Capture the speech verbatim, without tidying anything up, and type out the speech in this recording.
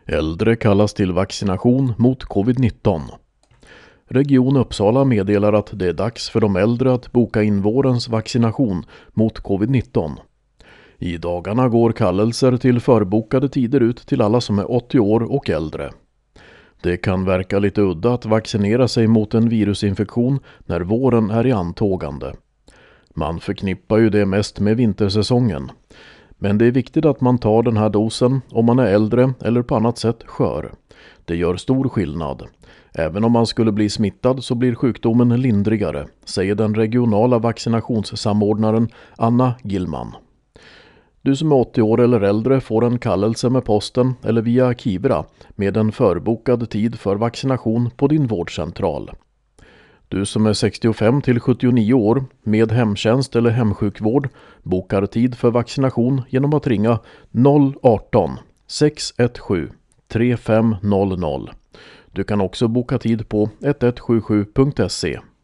Äldre kallas till vaccination mot covid nitton. Region Uppsala meddelar att det är dags för de äldre att boka in vårens vaccination mot covid nitton. I dagarna går kallelser till förbokade tider ut till alla som är åttio år och äldre. Det kan verka lite udda att vaccinera sig mot en virusinfektion när våren är i antågande. Man förknippar ju det mest med vintersäsongen. Men det är viktigt att man tar den här dosen om man är äldre eller på annat sätt skör. Det gör stor skillnad. Även om man skulle bli smittad så blir sjukdomen lindrigare, säger den regionala vaccinationssamordnaren Anna Gillman. Du som är åttio år eller äldre får en kallelse med posten eller via Kivra med en förbokad tid för vaccination på din vårdcentral. Du som är sextiofem till sjuttionio år med hemtjänst eller hemsjukvård bokar tid för vaccination genom att ringa noll arton sex ett sju tre fem noll noll. Du kan också boka tid på ett ett sju sju punkt se.